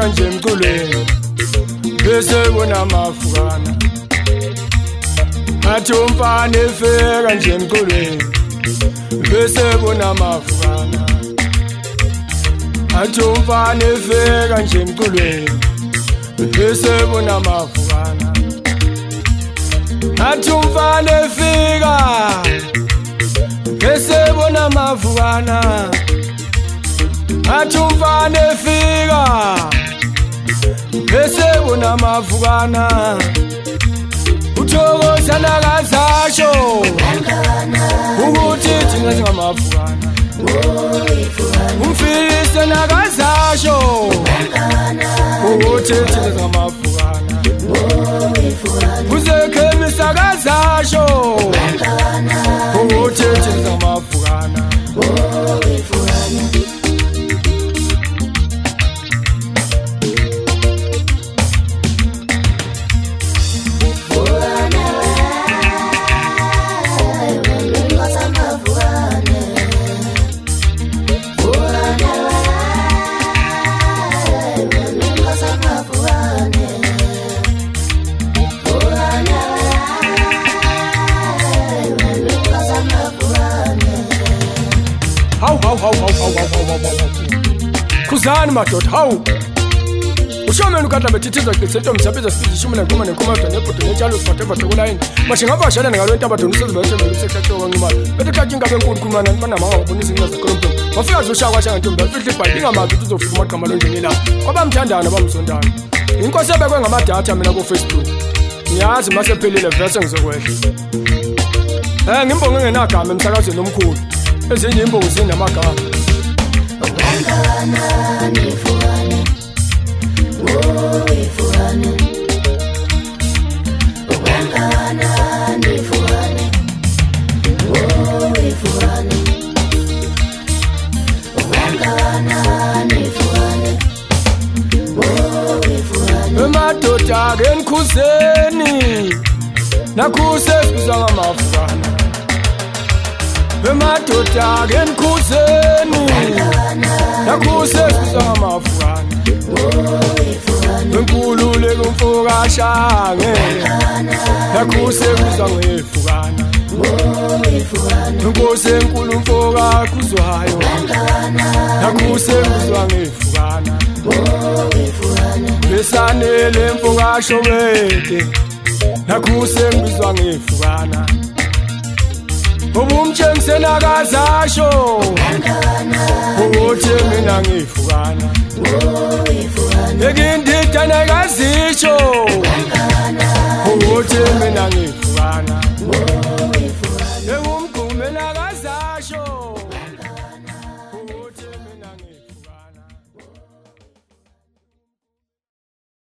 efika nje emculweni bese kunamafukana athi umfana efika nje emculweni bese kunamafukana athi umfana efika nje emculweni bese kunamafukana athi umfana efika bese kunamafukana athi umfana efika bese kunamafukana uthokoza nakazasho ukuthi thina singamafukana umfise nakazasho ukuthi thina singamafukana uzekhemisa nakazasho ukuthi thina singamafukana Kuzani madoda hawu ushomeni ukadla betithiza kuseto msabiza speed shumela ngoma nenkoma nepoto nechalo whatever tokulayini mashingaba ashana ngalo ntaba donusezo bayethe besekhetho kwancimali bethe kathi ngabe nkulu kumana banamanga ngobonisa ingaza kolompo wafika zoshaka kwashanga ntombi afihle ibhayi ingamazi ukuthi uzofika amaqhama lonjeni la kwabamthandana bamzondana inkosi ebekwe ngamadatha mina ku Facebook ngiyazi mase phelile verse ngizokwehla ngimbonge ngenagama emsakazweni omkhulu ezinye imbongo zinamagama Nifurane, oh ifurane, Ubangana nifurane, oh ifurane, Ubangana nifurane, oh ifurane. Madoda ngenkhuzeni, nakhuse kuzanga mafurana. Madoda ngenkhuzeni, nakhuse kuzanga mafurana. Nkulule kumfuka shange, nakhuse kuzanga efukana. Nkosi enkulu mfuka kuzwayo, nakhuse kuzanga efukana. Besanele mfuka shobeke, nakhuse kuzanga efukana. Ubumtshengise nakazasho ukuthi mina ngifukana ngindida nakazisho ukuthi mina ngifukana